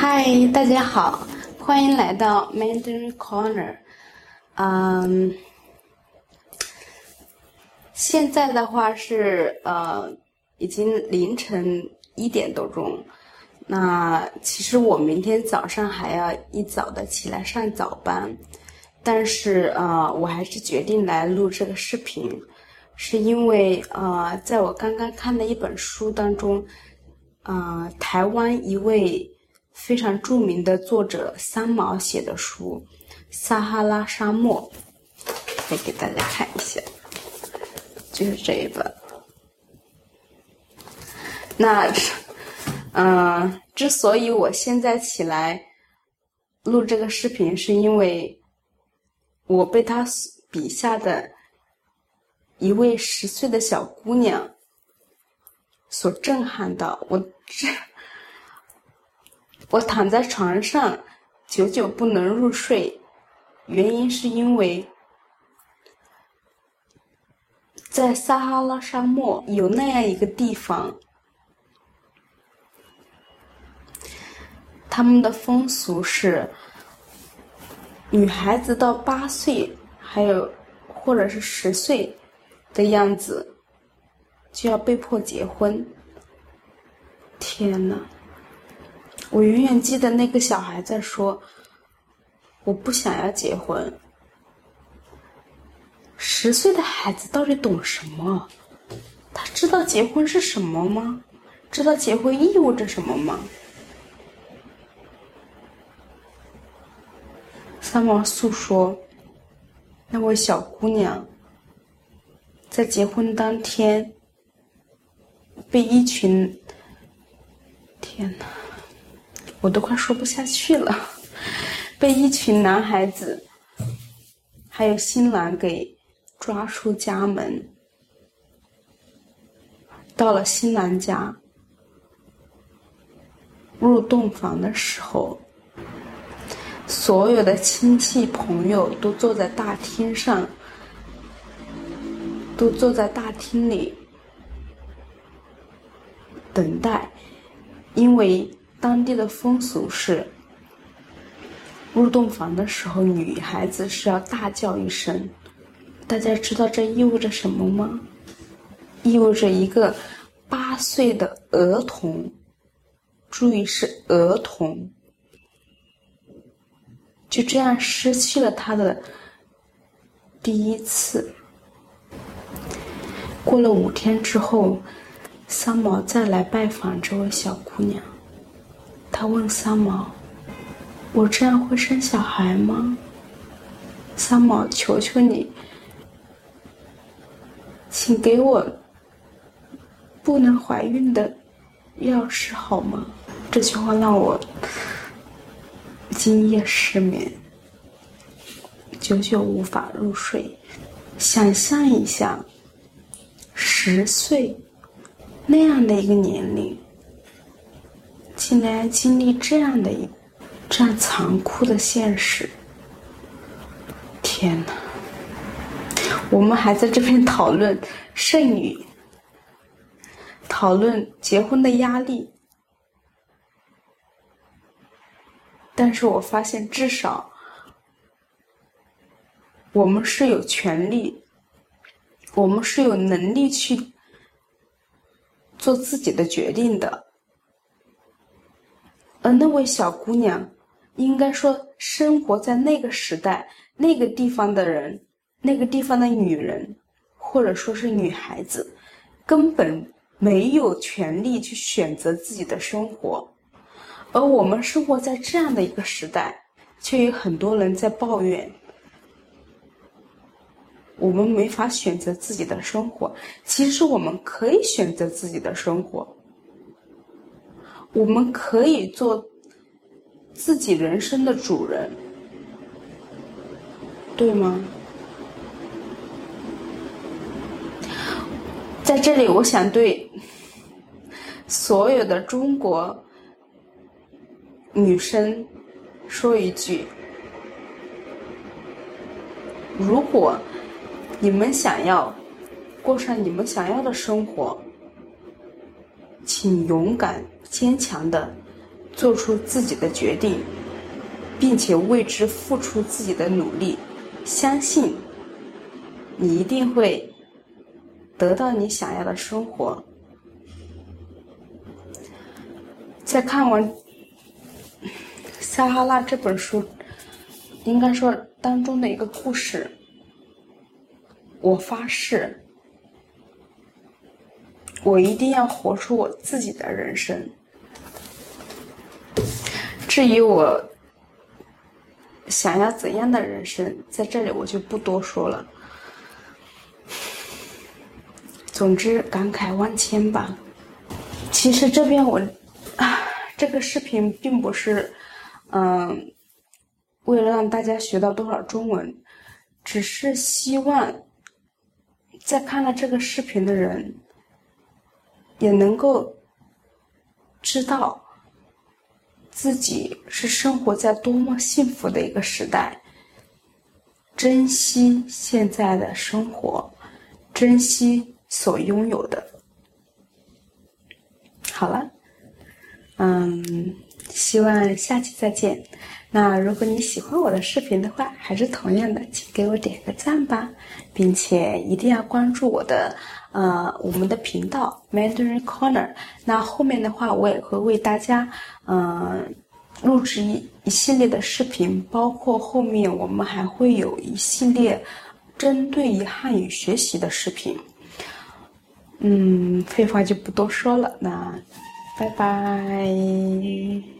嗨，大家好，欢迎来到 Mandarin Corner。现在的话是已经凌晨1点多钟。那其实我明天早上还要一早的起来上早班，但是我还是决定来录这个视频，是因为在我刚刚看的一本书当中，台湾一位非常著名的作者三毛写的书《撒哈拉沙漠》，可以给大家看一下，就是这一本。那之所以我现在起来录这个视频，是因为我被他笔下的一位10岁的小姑娘所震撼到。我躺在床上久久不能入睡，原因是因为在撒哈拉沙漠有那样一个地方，他们的风俗是女孩子到8岁还有或者是10岁的样子就要被迫结婚。天哪，我永远记得那个小孩在说，我不想要结婚。10岁的孩子到底懂什么？他知道结婚是什么吗？知道结婚意味着什么吗？三毛诉说，那位小姑娘在结婚当天被一群，天哪，我都快说不下去了，被一群男孩子还有新郎给抓出家门。到了新郎家，入洞房的时候，所有的亲戚朋友都坐在大厅上，都坐在大厅里等待，因为当地的风俗是入洞房的时候女孩子是要大叫一声。大家知道这意味着什么吗？意味着一个8岁的儿童，注意是儿童，就这样失去了他的第一次。过了5天之后，三毛再来拜访这位小姑娘，他问三毛，我这样会生小孩吗？三毛，求求你，请给我不能怀孕的钥匙好吗？这句话让我今夜失眠，久久无法入睡。想象一下10岁那样的一个年龄，竟然经历这样残酷的现实。天哪，我们还在这边讨论剩女，讨论结婚的压力，但是我发现至少我们是有权利，我们是有能力去做自己的决定的。而那位小姑娘，应该说生活在那个时代，那个地方的人，那个地方的女人，或者说是女孩子，根本没有权利去选择自己的生活。而我们生活在这样的一个时代，却有很多人在抱怨我们没法选择自己的生活。其实我们可以选择自己的生活，我们可以做自己人生的主人，对吗？在这里我想对所有的中国女生说一句，如果你们想要过上你们想要的生活，请勇敢坚强的做出自己的决定，并且为之付出自己的努力，相信你一定会得到你想要的生活。在看完《撒哈拉》这本书，应该说当中的一个故事，我发誓，我一定要活出我自己的人生。至于我想要怎样的人生，在这里我就不多说了。总之，感慨万千吧。其实这边这个视频并不是为了让大家学到多少中文，只是希望在看了这个视频的人也能够知道自己是生活在多么幸福的一个时代，珍惜现在的生活，珍惜所拥有的。好了，希望下期再见。那如果你喜欢我的视频的话，还是同样的，请给我点个赞吧，并且一定要关注我们的频道 Mandarin Corner。那后面的话，我也会为大家录制一系列的视频，包括后面我们还会有一系列针对于汉语学习的视频。废话就不多说了，那拜拜。